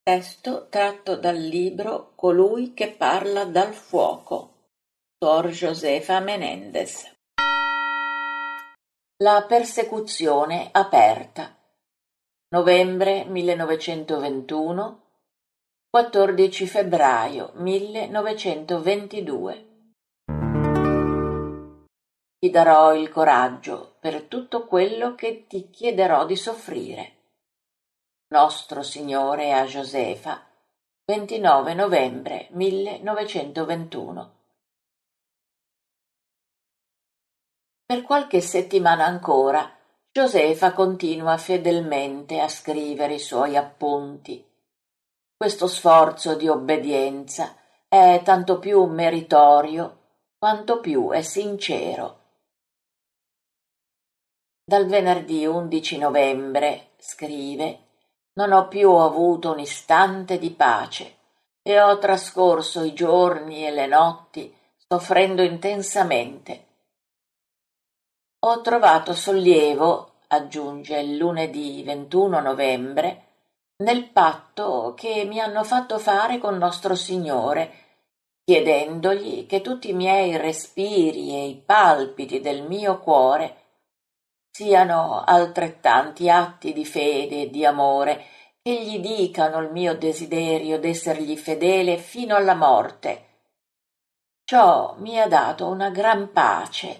Testo tratto dal libro Colui che parla dal fuoco, Sor Josefa Menéndez. La persecuzione aperta. Novembre 1921, 14 febbraio 1922. Ti darò il coraggio per tutto quello che ti chiederò di soffrire. Nostro Signore a Josefa, 29 novembre 1921. Per qualche settimana ancora, Josefa continua fedelmente a scrivere i suoi appunti. Questo sforzo di obbedienza è tanto più meritorio quanto più è sincero. Dal venerdì 11 novembre, scrive, non ho più avuto un istante di pace e ho trascorso i giorni e le notti soffrendo intensamente. Ho trovato sollievo, aggiunge il lunedì 21 novembre, nel patto che mi hanno fatto fare con Nostro Signore, chiedendogli che tutti i miei respiri e i palpiti del mio cuore siano altrettanti atti di fede e di amore che gli dicano il mio desiderio d'essergli fedele fino alla morte. Ciò mi ha dato una gran pace.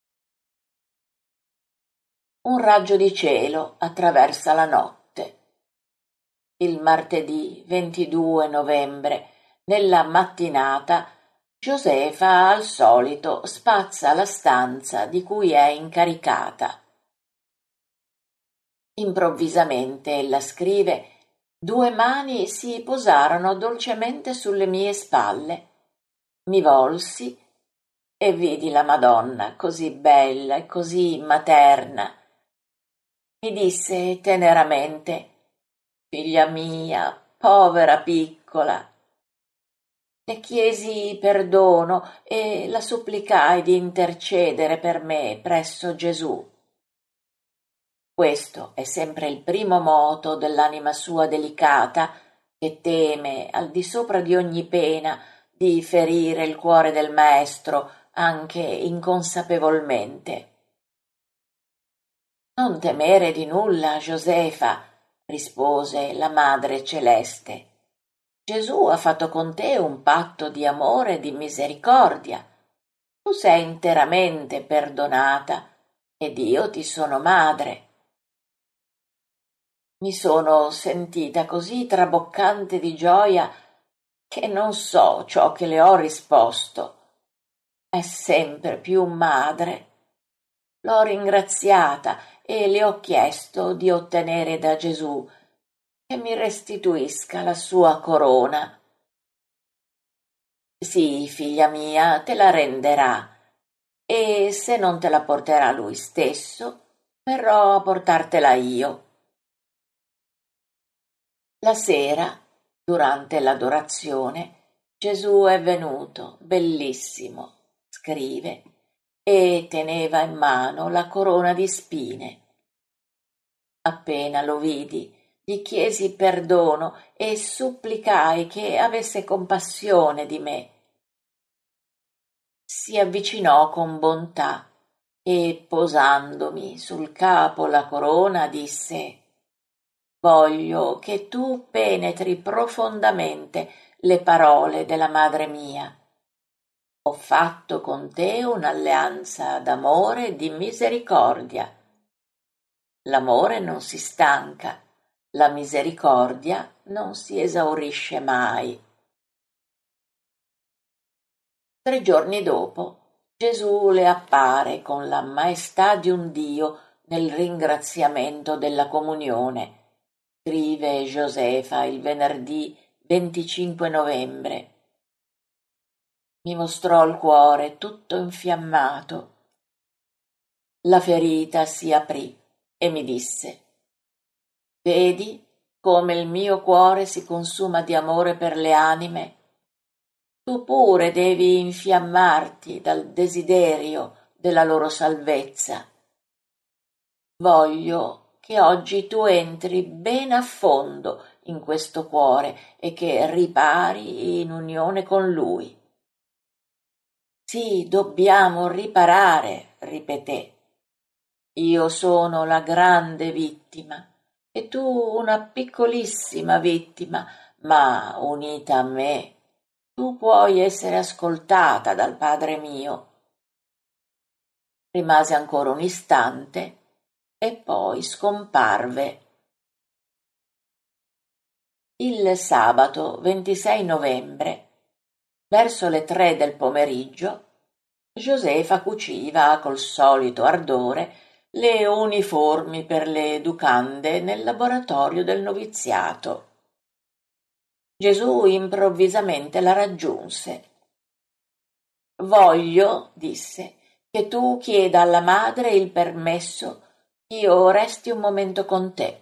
Un raggio di cielo attraversa la notte. Il martedì 22 novembre, nella mattinata, Josefa al solito spazza la stanza di cui è incaricata. Improvvisamente ella scrive: 2 mani si posarono dolcemente sulle mie spalle. Mi volsi e vidi la Madonna così bella e così materna. Mi disse teneramente: figlia mia, povera piccola. Le chiesi perdono e la supplicai di intercedere per me presso Gesù. Questo è sempre il primo moto dell'anima sua delicata, che teme, al di sopra di ogni pena, di ferire il cuore del Maestro, anche inconsapevolmente. Non temere di nulla, Josefa, rispose la Madre Celeste. Gesù ha fatto con te un patto di amore e di misericordia. Tu sei interamente perdonata ed io ti sono madre. Mi sono sentita così traboccante di gioia che non so ciò che le ho risposto. È sempre più madre. L'ho ringraziata e le ho chiesto di ottenere da Gesù che mi restituisca la sua corona. Sì, figlia mia, te la renderà, e se non te la porterà lui stesso, verrò a portartela io. La sera, durante l'adorazione, Gesù è venuto, bellissimo, scrive, e teneva in mano la corona di spine. Appena lo vidi, gli chiesi perdono e supplicai che avesse compassione di me. Si avvicinò con bontà e, posandomi sul capo la corona, disse: voglio che tu penetri profondamente le parole della madre mia. Ho fatto con te un'alleanza d'amore e di misericordia. L'amore non si stanca, la misericordia non si esaurisce mai. 3 giorni dopo, Gesù le appare con la maestà di un Dio nel ringraziamento della comunione, scrive Josefa il venerdì 25 novembre. Mi mostrò il cuore tutto infiammato. La ferita si aprì e mi disse: vedi come il mio cuore si consuma di amore per le anime? Tu pure devi infiammarti dal desiderio della loro salvezza. Voglio che oggi tu entri ben a fondo in questo cuore e che ripari in unione con lui. Sì, dobbiamo riparare, ripeté. Io sono la grande vittima e tu una piccolissima vittima, ma unita a me, tu puoi essere ascoltata dal Padre mio. Rimase ancora un istante e poi scomparve. Il sabato 26 novembre, verso le 3 del pomeriggio, Josefa cuciva col solito ardore le uniformi per le educande nel laboratorio del noviziato. Gesù improvvisamente la raggiunse. «Voglio», disse, «che tu chieda alla madre il permesso che io resti un momento con te».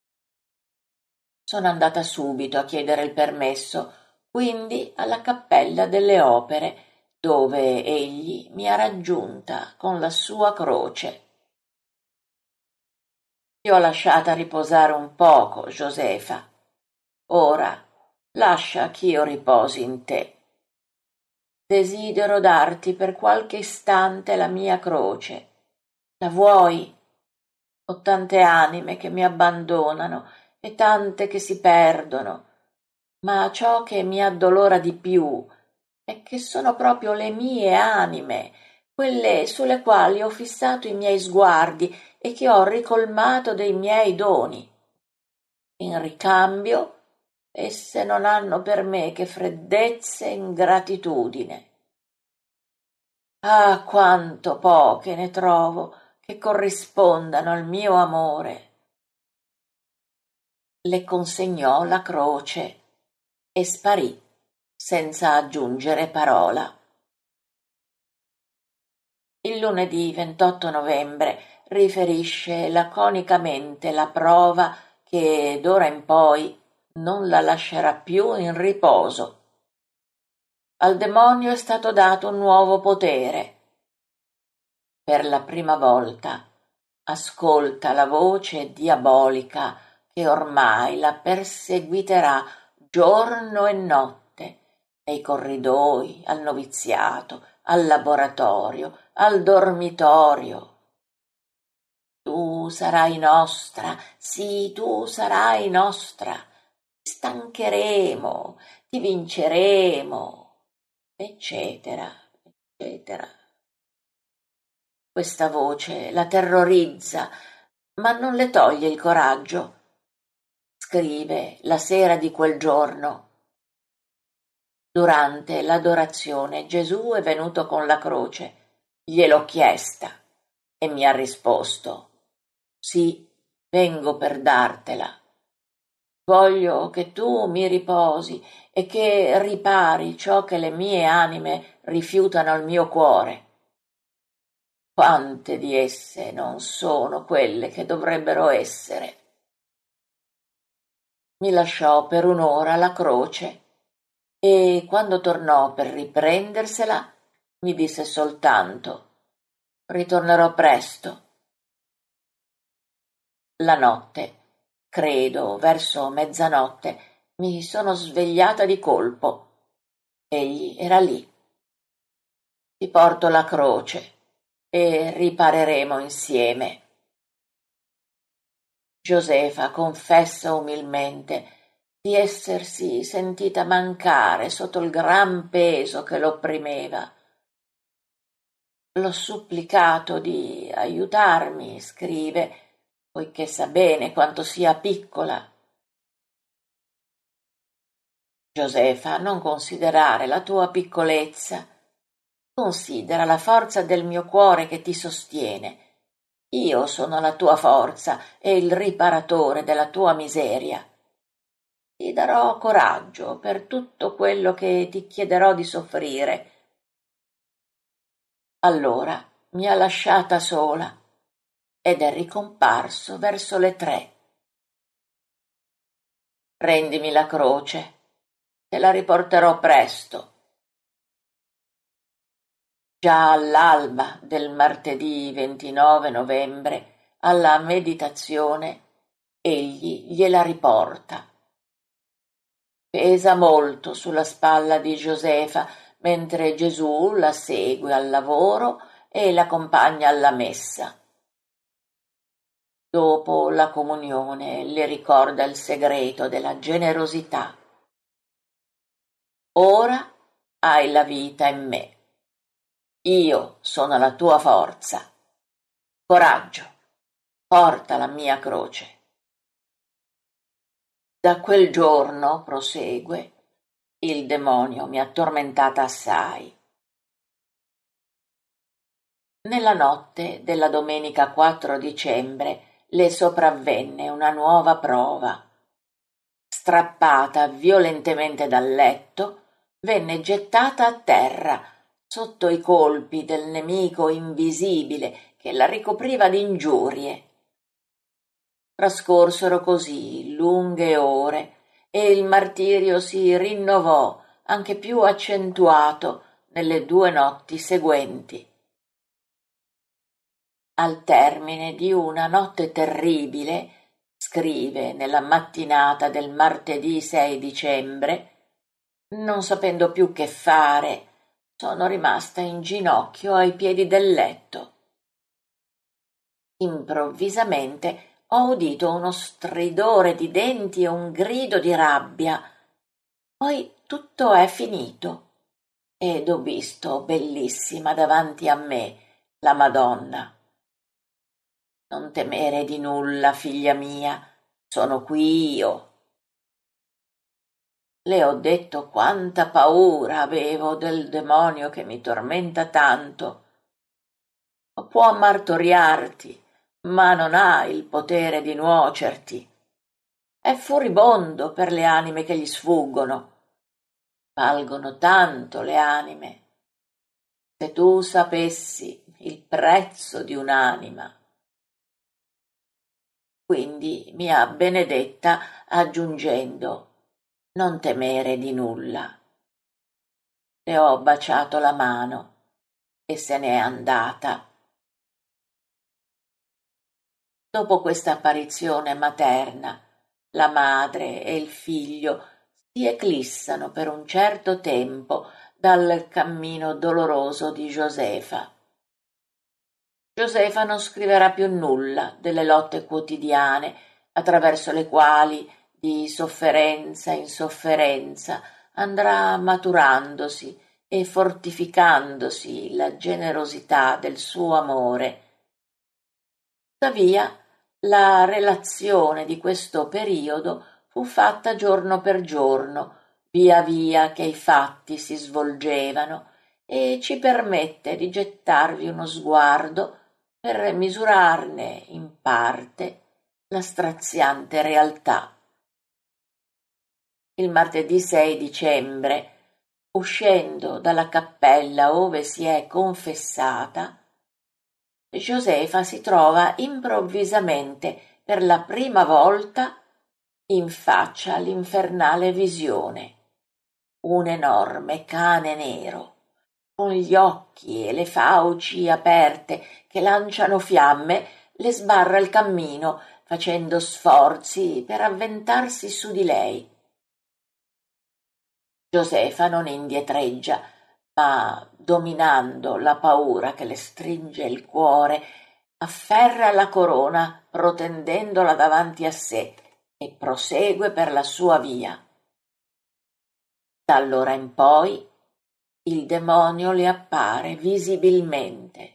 Sono andata subito a chiedere il permesso, quindi alla Cappella delle Opere, dove egli mi ha raggiunta con la sua croce. Ti ho lasciata riposare un poco, Josefa. Ora lascia ch'io riposi in te. Desidero darti per qualche istante la mia croce. La vuoi? Ho tante anime che mi abbandonano e tante che si perdono, ma ciò che mi addolora di più è che sono proprio le mie anime, quelle sulle quali ho fissato i miei sguardi e che ho ricolmato dei miei doni. In ricambio, esse non hanno per me che freddezze e ingratitudine. Ah, quanto poche ne trovo che corrispondano al mio amore. Le consegnò la croce e sparì senza aggiungere parola. Il lunedì 28 novembre riferisce laconicamente la prova che d'ora in poi non la lascerà più in riposo. Al demonio è stato dato un nuovo potere. Per la prima volta ascolta la voce diabolica che ormai la perseguiterà giorno e notte nei corridoi, al noviziato, al laboratorio, al dormitorio. Tu sarai nostra, sì, tu sarai nostra. Ti stancheremo, ti vinceremo, eccetera, eccetera. Questa voce la terrorizza, ma non le toglie il coraggio. Scrive la sera di quel giorno. Durante l'adorazione Gesù è venuto con la croce. Gliel'ho chiesta e mi ha risposto: «Sì, vengo per dartela. Voglio che tu mi riposi e che ripari ciò che le mie anime rifiutano al mio cuore. Quante di esse non sono quelle che dovrebbero essere». Mi lasciò per un'ora la croce e quando tornò per riprendersela mi disse soltanto: «Ritornerò presto». La notte, credo verso mezzanotte, mi sono svegliata di colpo. Egli era lì. «Ti porto la croce e ripareremo insieme». Josefa confessa umilmente di essersi sentita mancare sotto il gran peso che l'opprimeva. «L'ho supplicato di aiutarmi», scrive, poiché sa bene quanto sia piccola. Josefa, non considerare la tua piccolezza. Considera la forza del mio cuore che ti sostiene. Io sono la tua forza e il riparatore della tua miseria. Ti darò coraggio per tutto quello che ti chiederò di soffrire. Allora mi ha lasciata sola ed è ricomparso verso le 3. «Rendimi la croce, te la riporterò presto». Già all'alba del martedì 29 novembre alla meditazione, egli gliela riporta. Pesa molto sulla spalla di Josefa mentre Gesù la segue al lavoro e l'accompagna alla messa. Dopo la comunione le ricorda il segreto della generosità. Ora hai la vita in me. Io sono la tua forza. Coraggio, porta la mia croce. Da quel giorno, prosegue, il demonio mi ha tormentata assai. Nella notte della domenica 4 dicembre le sopravvenne una nuova prova. Strappata violentemente dal letto, venne gettata a terra sotto i colpi del nemico invisibile che la ricopriva di ingiurie. Trascorsero così lunghe ore e il martirio si rinnovò anche più accentuato nelle 2 notti seguenti. Al termine di una notte terribile, scrive nella mattinata del martedì 6 dicembre, non sapendo più che fare, sono rimasta in ginocchio ai piedi del letto. Improvvisamente ho udito uno stridore di denti e un grido di rabbia. Poi tutto è finito ed ho visto bellissima davanti a me la Madonna. Non temere di nulla, figlia mia, sono qui io. Le ho detto quanta paura avevo del demonio che mi tormenta tanto. Può martoriarti, ma non ha il potere di nuocerti. È furibondo per le anime che gli sfuggono. Valgono tanto le anime. Se tu sapessi il prezzo di un'anima. Quindi mi ha benedetta aggiungendo: non temere di nulla. Le ho baciato la mano e se n'è andata. Dopo questa apparizione materna, la madre e il figlio si eclissano per un certo tempo dal cammino doloroso di Josefa. Josefa non scriverà più nulla delle lotte quotidiane attraverso le quali, di sofferenza in sofferenza, andrà maturandosi e fortificandosi la generosità del suo amore. Tuttavia, la relazione di questo periodo fu fatta giorno per giorno, via via che i fatti si svolgevano, e ci permette di gettarvi uno sguardo per misurarne in parte la straziante realtà. Il martedì 6 dicembre, uscendo dalla cappella ove si è confessata, Josefa si trova improvvisamente per la prima volta in faccia all'infernale visione. Un enorme cane nero, con gli occhi e le fauci aperte che lanciano fiamme, le sbarra il cammino, facendo sforzi per avventarsi su di lei. Josefa non indietreggia, ma, dominando la paura che le stringe il cuore, afferra la corona protendendola davanti a sé e prosegue per la sua via. Da allora in poi il demonio le appare visibilmente.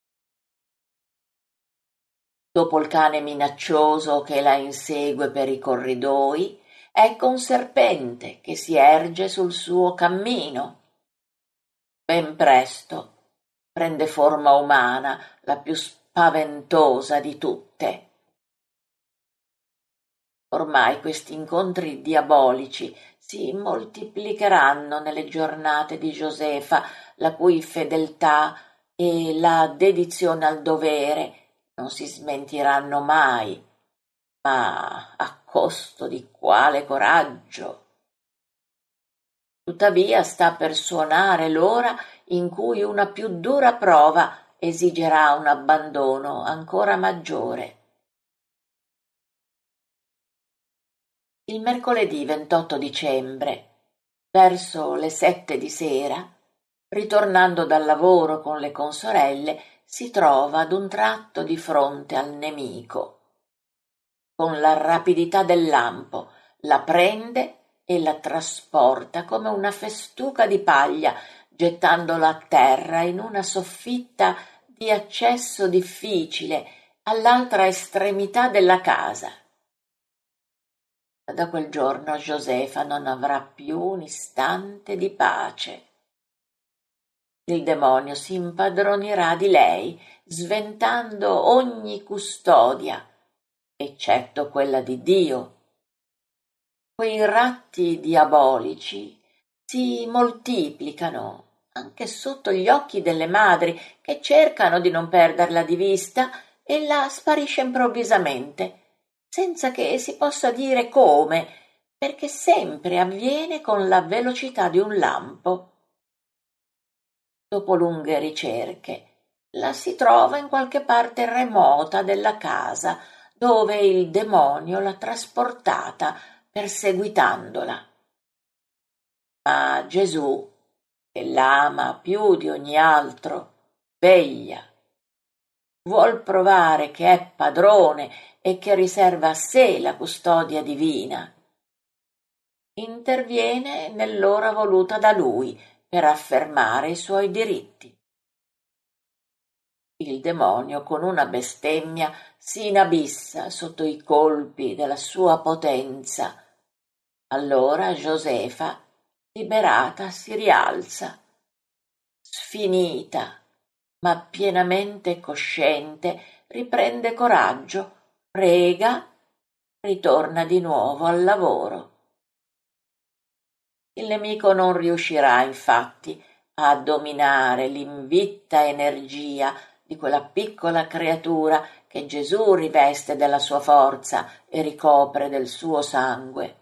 Dopo il cane minaccioso che la insegue per i corridoi, ecco un serpente che si erge sul suo cammino. Ben presto prende forma umana, la più spaventosa di tutte. Ormai questi incontri diabolici si moltiplicheranno nelle giornate di Josefa, la cui fedeltà e la dedizione al dovere non si smentiranno mai, ma a costo di quale coraggio! Tuttavia sta per suonare l'ora in cui una più dura prova esigerà un abbandono ancora maggiore. Il mercoledì 28 dicembre, verso le 7 di sera, ritornando dal lavoro con le consorelle, si trova d'un tratto di fronte al nemico. Con la rapidità del lampo la prende e la trasporta come una festuca di paglia, gettandola a terra in una soffitta di accesso difficile all'altra estremità della casa. Da quel giorno Josefa non avrà più un istante di pace. Il demonio si impadronirà di lei, sventando ogni custodia, eccetto quella di Dio. Quei ratti diabolici si moltiplicano anche sotto gli occhi delle madri che cercano di non perderla di vista. Ella sparisce improvvisamente, senza che si possa dire come, perché sempre avviene con la velocità di un lampo. Dopo lunghe ricerche, la si trova in qualche parte remota della casa, dove il demonio l'ha trasportata, perseguitandola. Ma Gesù, che l'ama più di ogni altro, veglia. Vuol provare che è padrone e che riserva a sé la custodia divina. Interviene nell'ora voluta da lui per affermare i suoi diritti. Il demonio, con una bestemmia, si inabissa sotto i colpi della sua potenza. Allora Josefa, liberata, si rialza, sfinita, ma pienamente cosciente, riprende coraggio, prega, ritorna di nuovo al lavoro. Il nemico non riuscirà, infatti, a dominare l'invitta energia di quella piccola creatura che Gesù riveste della sua forza e ricopre del suo sangue.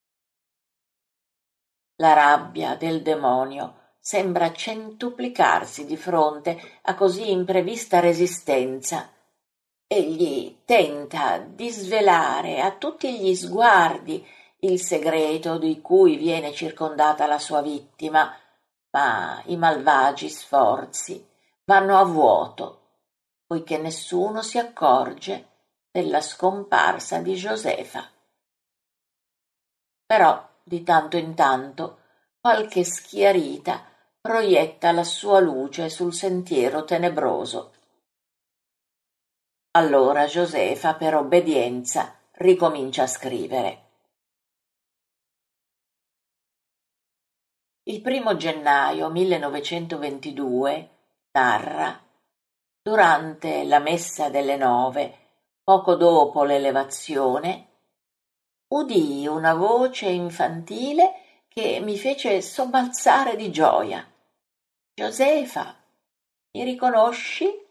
La rabbia del demonio sembra centuplicarsi di fronte a così imprevista resistenza. Egli tenta di svelare a tutti gli sguardi il segreto di cui viene circondata la sua vittima, ma i malvagi sforzi vanno a vuoto, poiché nessuno si accorge della scomparsa di Josefa. Però di tanto in tanto qualche schiarita proietta la sua luce sul sentiero tenebroso. Allora Josefa, per obbedienza, ricomincia a scrivere. Il 1 gennaio 1922 narra: durante la messa delle 9, poco dopo l'elevazione, udii una voce infantile che mi fece sobbalzare di gioia. Josefa, mi riconosci?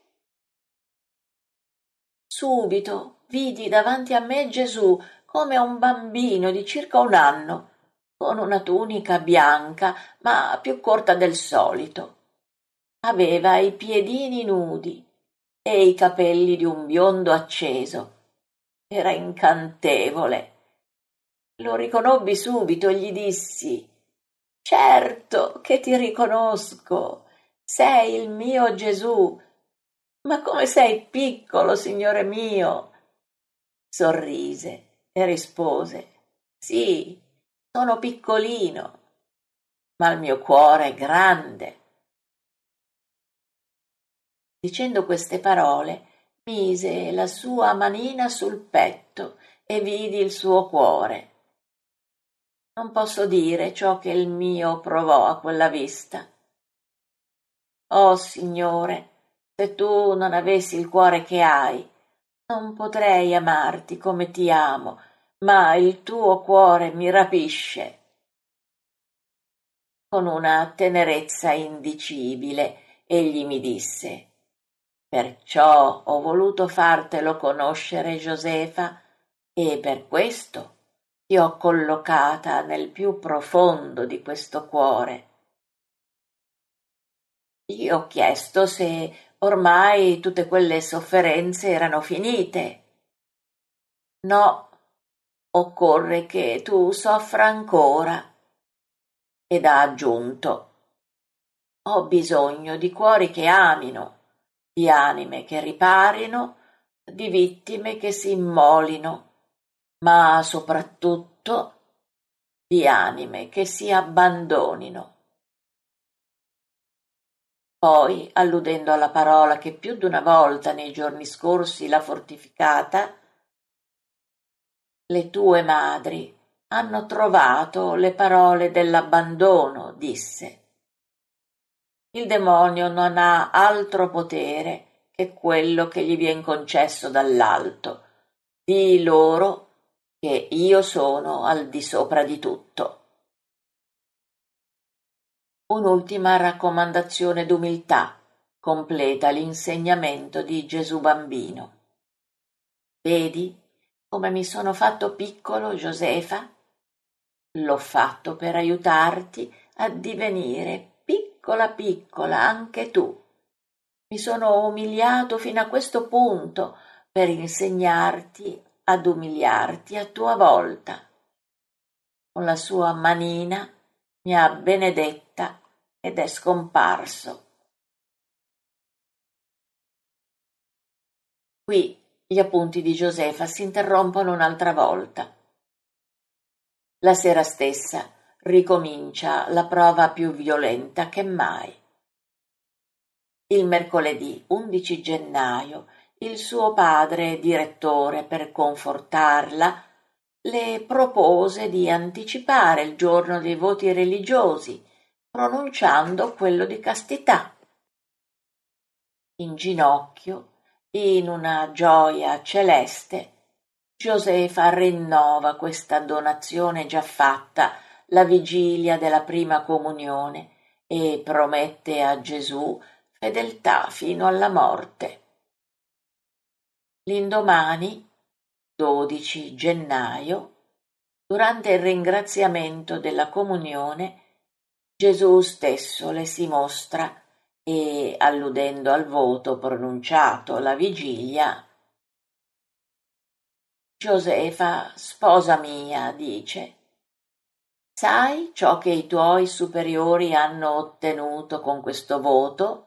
Subito vidi davanti a me Gesù come un bambino di circa 1 anno, con una tunica bianca ma più corta del solito. Aveva i piedini nudi e i capelli di un biondo acceso. Era incantevole. Lo riconobbi subito e gli dissi: certo che ti riconosco, sei il mio Gesù. Ma come sei piccolo, Signore mio! Sorrise e rispose: sì, sono piccolino, ma il mio cuore è grande. Dicendo queste parole, mise la sua manina sul petto e vidi il suo cuore. Non posso dire ciò che il mio provò a quella vista. Oh Signore, se tu non avessi il cuore che hai, non potrei amarti come ti amo, ma il tuo cuore mi rapisce. Con una tenerezza indicibile, egli mi disse: perciò ho voluto fartelo conoscere, Josefa, e per questo ti ho collocata nel più profondo di questo cuore. Gli ho chiesto se ormai tutte quelle sofferenze erano finite. No, occorre che tu soffra ancora. Ed ha aggiunto: ho bisogno di cuori che amino, di anime che riparino, di vittime che si immolino, ma soprattutto di anime che si abbandonino. Poi, alludendo alla parola che più d'una volta nei giorni scorsi l'ha fortificata, le tue madri hanno trovato le parole dell'abbandono, disse. Il demonio non ha altro potere che quello che gli vien concesso dall'alto. Dii loro che io sono al di sopra di tutto. Un'ultima raccomandazione d'umiltà completa l'insegnamento di Gesù bambino. Vedi come mi sono fatto piccolo, Josefa? L'ho fatto per aiutarti a divenire piccola piccola anche tu. Mi sono umiliato fino a questo punto per insegnarti ad umiliarti a tua volta. Con la sua manina mi ha benedetta ed è scomparso. Qui gli appunti di Josefa si interrompono un'altra volta. La sera stessa ricomincia la prova più violenta che mai. Il mercoledì 11 gennaio il suo padre direttore, per confortarla, le propose di anticipare il giorno dei voti religiosi, pronunciando quello di castità. In ginocchio, in una gioia celeste, Josefa rinnova questa donazione già fatta la vigilia della prima comunione e promette a Gesù fedeltà fino alla morte. L'indomani, 12 gennaio, durante il ringraziamento della comunione, Gesù stesso le si mostra e, alludendo al voto pronunciato la vigilia, Josefa, sposa mia, dice, sai ciò che i tuoi superiori hanno ottenuto con questo voto?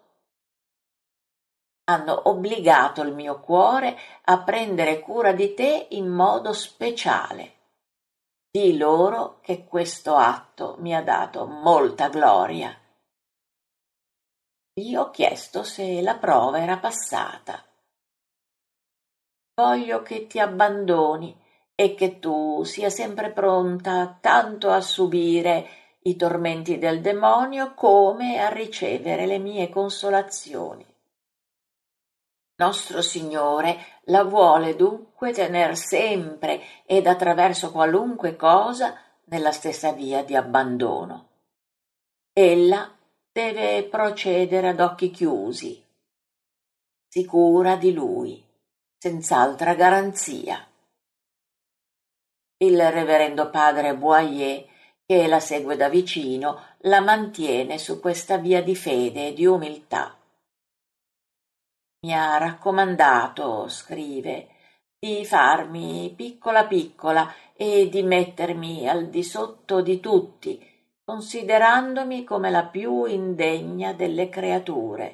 Hanno obbligato il mio cuore a prendere cura di te in modo speciale. Di loro che questo atto mi ha dato molta gloria. Io ho chiesto se la prova era passata. Voglio che ti abbandoni e che tu sia sempre pronta tanto a subire i tormenti del demonio come a ricevere le mie consolazioni. Nostro Signore la vuole dunque tener sempre ed attraverso qualunque cosa nella stessa via di abbandono. Ella deve procedere ad occhi chiusi, sicura di Lui, senz'altra garanzia. Il reverendo padre Boyer, che la segue da vicino, la mantiene su questa via di fede e di umiltà. Mi ha raccomandato, scrive, di farmi piccola piccola e di mettermi al di sotto di tutti, considerandomi come la più indegna delle creature.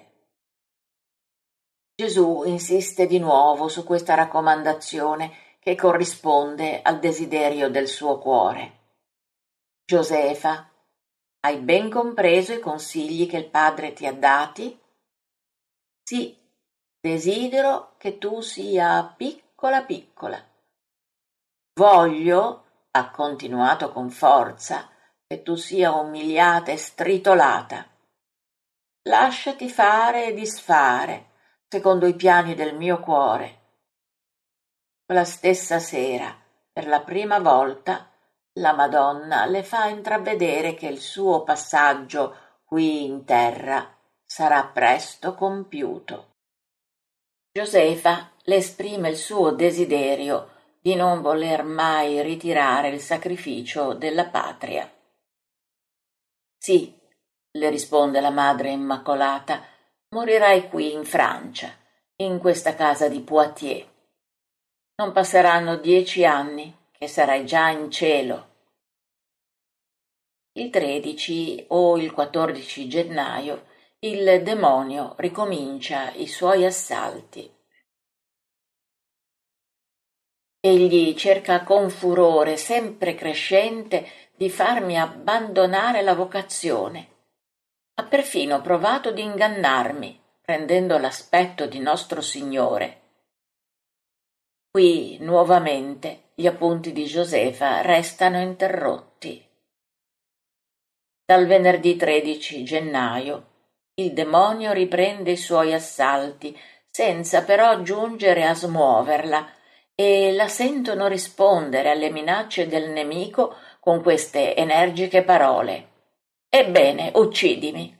Gesù insiste di nuovo su questa raccomandazione che corrisponde al desiderio del suo cuore. Josefa, hai ben compreso i consigli che il Padre ti ha dati? Sì. Desidero che tu sia piccola piccola. Voglio, ha continuato con forza, che tu sia umiliata e stritolata. Lasciati fare e disfare, secondo i piani del mio cuore. Quella stessa sera, per la prima volta, la Madonna le fa intravedere che il suo passaggio qui in terra sarà presto compiuto. Josefa le esprime il suo desiderio di non voler mai ritirare il sacrificio della patria. Sì, le risponde la Madre Immacolata, morirai qui in Francia, in questa casa di Poitiers. Non passeranno 10 anni che sarai già in cielo. Il 13 o il 14 gennaio il demonio ricomincia i suoi assalti. Egli cerca con furore sempre crescente di farmi abbandonare la vocazione. Ha perfino provato di ingannarmi, prendendo l'aspetto di Nostro Signore. Qui, nuovamente, gli appunti di Josefa restano interrotti. Dal venerdì 13 gennaio il demonio riprende i suoi assalti, senza però giungere a smuoverla, e la sentono rispondere alle minacce del nemico con queste energiche parole: «Ebbene, uccidimi!»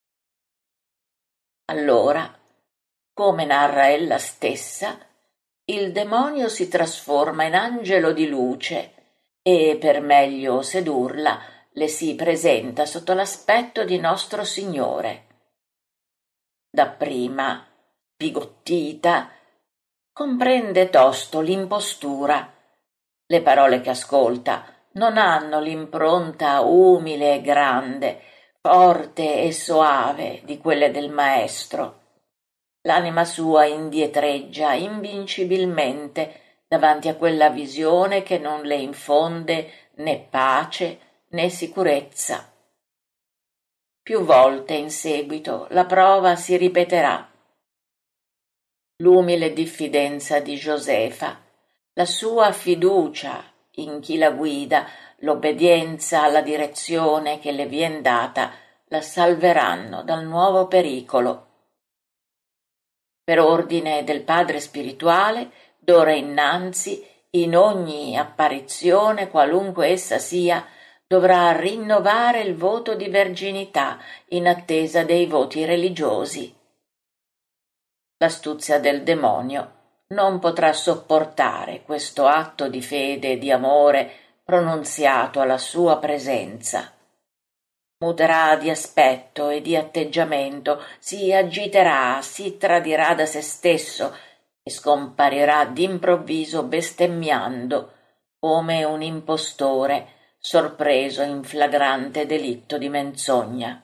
Allora, come narra ella stessa, il demonio si trasforma in angelo di luce e, per meglio sedurla, le si presenta sotto l'aspetto di Nostro Signore. Dapprima, bigottita, comprende tosto l'impostura. Le parole che ascolta non hanno l'impronta umile e grande, forte e soave di quelle del maestro. L'anima sua indietreggia invincibilmente davanti a quella visione che non le infonde né pace né sicurezza. Più volte in seguito la prova si ripeterà. L'umile diffidenza di Josefa, la sua fiducia in chi la guida, l'obbedienza alla direzione che le vien data, la salveranno dal nuovo pericolo. Per ordine del padre spirituale, d'ora innanzi, in ogni apparizione, qualunque essa sia, dovrà rinnovare il voto di verginità in attesa dei voti religiosi. L'astuzia del demonio non potrà sopportare questo atto di fede e di amore pronunziato alla sua presenza. Muterà di aspetto e di atteggiamento, si agiterà, si tradirà da se stesso e scomparirà d'improvviso bestemmiando come un impostore sorpreso in flagrante delitto di menzogna.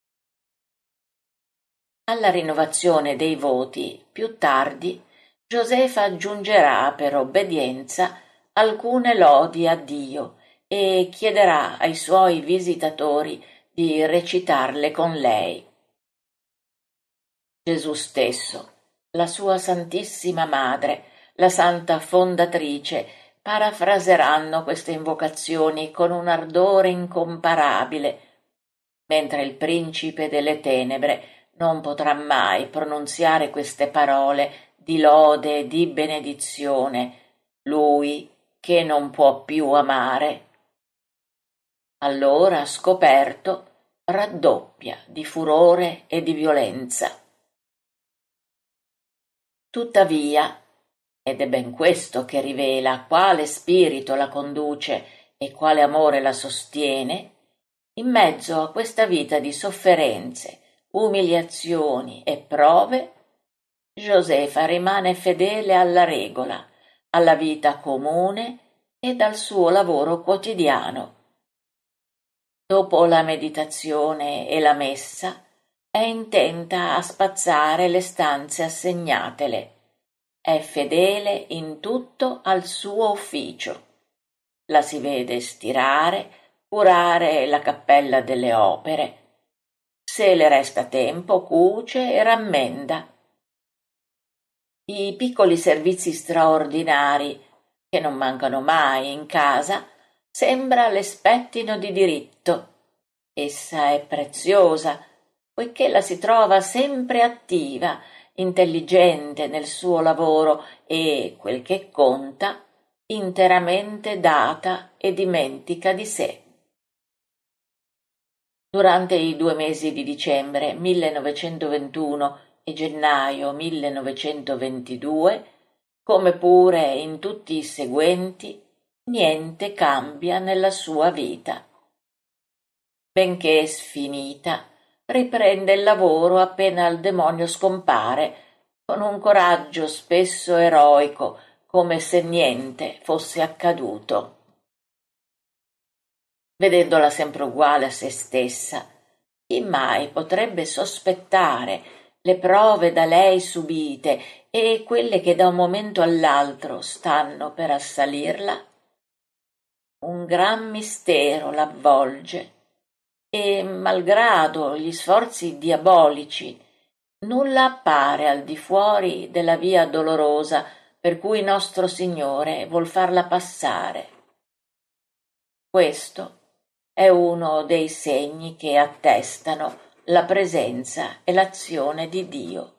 Alla rinnovazione dei voti, più tardi, Josefa aggiungerà per obbedienza alcune lodi a Dio e chiederà ai suoi visitatori di recitarle con lei. Gesù stesso, la sua Santissima Madre, la Santa Fondatrice, parafraseranno queste invocazioni con un ardore incomparabile, mentre il principe delle tenebre non potrà mai pronunziare queste parole di lode e di benedizione, lui che non può più amare. Allora, scoperto, raddoppia di furore e di violenza. Tuttavia, ed è ben questo che rivela quale spirito la conduce e quale amore la sostiene, in mezzo a questa vita di sofferenze, umiliazioni e prove, Josefa rimane fedele alla regola, alla vita comune ed al suo lavoro quotidiano. Dopo la meditazione e la messa, è intenta a spazzare le stanze assegnatele. È fedele in tutto al suo ufficio. La si vede stirare, curare la cappella delle opere. Se le resta tempo, cuce e rammenda. I piccoli servizi straordinari, che non mancano mai in casa, sembra le spettino di diritto. Essa è preziosa, poiché la si trova sempre attiva, intelligente nel suo lavoro e, quel che conta, interamente data e dimentica di sé. Durante i 2 mesi di dicembre 1921 e gennaio 1922, come pure in tutti i seguenti, niente cambia nella sua vita. Benché sfinita, riprende il lavoro appena il demonio scompare, con un coraggio spesso eroico, come se niente fosse accaduto. Vedendola sempre uguale a se stessa, chi mai potrebbe sospettare le prove da lei subite e quelle che da un momento all'altro stanno per assalirla? Un gran mistero l'avvolge e, malgrado gli sforzi diabolici, nulla appare al di fuori della via dolorosa per cui nostro Signore vuol farla passare. Questo è uno dei segni che attestano la presenza e l'azione di Dio.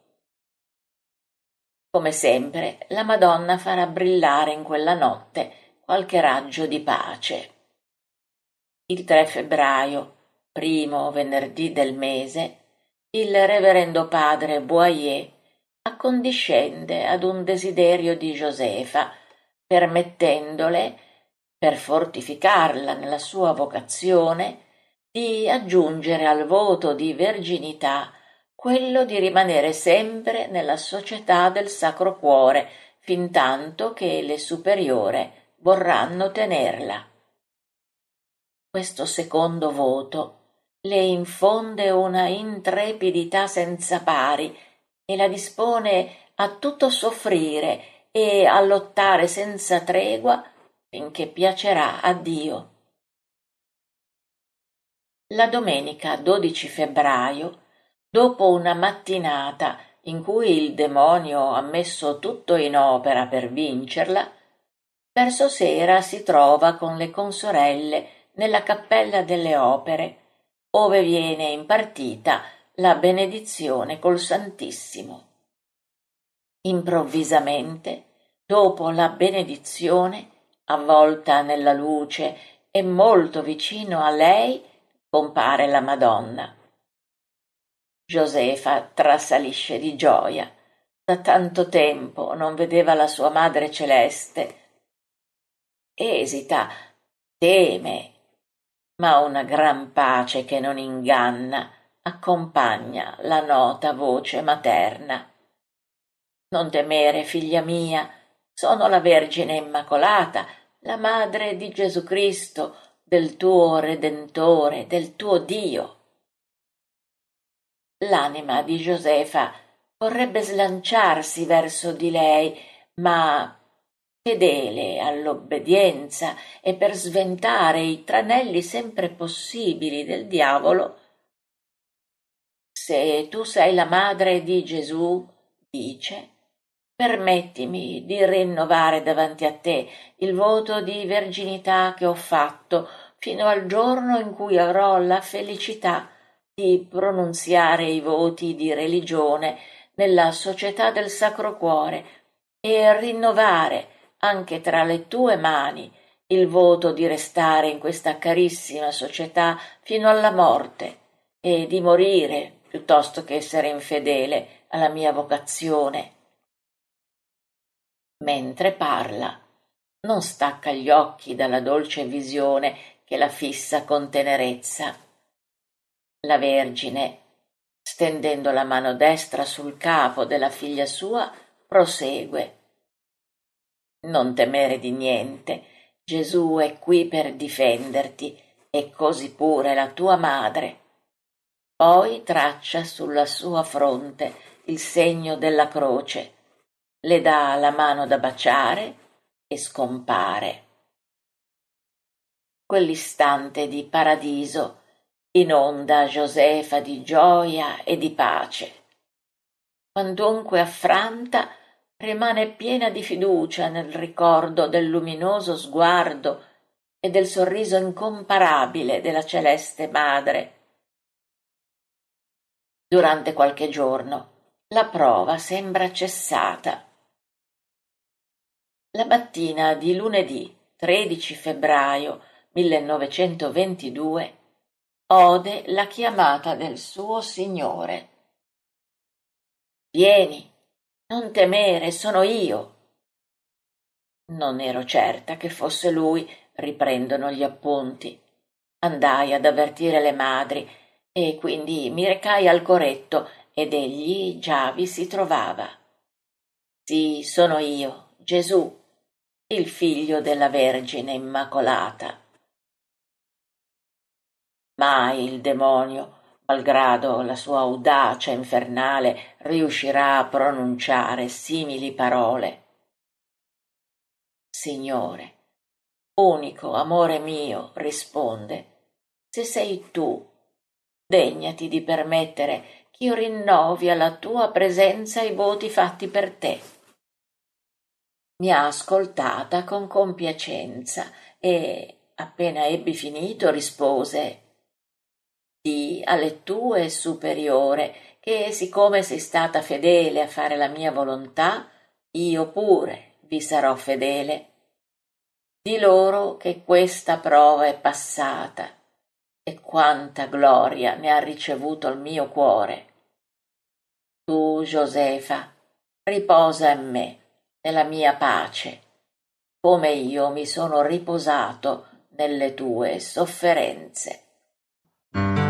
Come sempre, la Madonna farà brillare in quella notte qualche raggio di pace. Il 3 febbraio, primo venerdì del mese, il reverendo padre Boyer accondiscende ad un desiderio di Josefa, permettendole, per fortificarla nella sua vocazione, di aggiungere al voto di verginità quello di rimanere sempre nella società del Sacro Cuore, fintanto che le superiore vorranno tenerla. Questo secondo voto le infonde una intrepidità senza pari e la dispone a tutto soffrire e a lottare senza tregua finché piacerà a Dio. La domenica 12 febbraio, dopo una mattinata in cui il demonio ha messo tutto in opera per vincerla, verso sera si trova con le consorelle nella cappella delle opere, ove viene impartita la benedizione col Santissimo. Improvvisamente, dopo la benedizione, avvolta nella luce e molto vicino a lei, compare la Madonna. Josefa trasalisce di gioia. Da tanto tempo non vedeva la sua Madre Celeste. Esita, teme, ma una gran pace che non inganna accompagna la nota voce materna. Non temere, figlia mia, sono la Vergine Immacolata, la Madre di Gesù Cristo, del tuo Redentore, del tuo Dio. L'anima di Josefa vorrebbe slanciarsi verso di lei, ma fedele all'obbedienza e per sventare i tranelli sempre possibili del diavolo, se tu sei la madre di Gesù, dice, permettimi di rinnovare davanti a te il voto di verginità che ho fatto fino al giorno in cui avrò la felicità di pronunziare i voti di religione nella società del Sacro Cuore e rinnovare anche tra le tue mani il voto di restare in questa carissima società fino alla morte e di morire piuttosto che essere infedele alla mia vocazione. Mentre parla, non stacca gli occhi dalla dolce visione che la fissa con tenerezza. La Vergine, stendendo la mano destra sul capo della figlia sua, prosegue. Non temere di niente, Gesù è qui per difenderti e così pure la tua madre. Poi traccia sulla sua fronte il segno della croce, le dà la mano da baciare e scompare. Quell'istante di paradiso inonda Josefa di gioia e di pace. Quandunque affranta, rimane piena di fiducia nel ricordo del luminoso sguardo e del sorriso incomparabile della celeste Madre. Durante qualche giorno la prova sembra cessata. La mattina di lunedì 13 febbraio 1922 ode la chiamata del suo Signore. Vieni, non temere, sono io. Non ero certa che fosse lui, riprendono gli appunti. Andai ad avvertire le madri e quindi mi recai al coretto ed egli già vi si trovava. Sì, sono io, Gesù, il figlio della Vergine Immacolata. Mai il demonio, malgrado la sua audacia infernale, riuscirà a pronunciare simili parole. Signore, unico amore mio, risponde, se sei tu, degnati di permettere ch'io rinnovi alla tua presenza i voti fatti per te. Mi ha ascoltata con compiacenza e, appena ebbi finito, rispose: di alle tue superiore che, siccome sei stata fedele a fare la mia volontà, io pure vi sarò fedele. Di loro che questa prova è passata e quanta gloria ne ha ricevuto il mio cuore. Tu, Josefa, riposa in me, nella mia pace, come io mi sono riposato nelle tue sofferenze.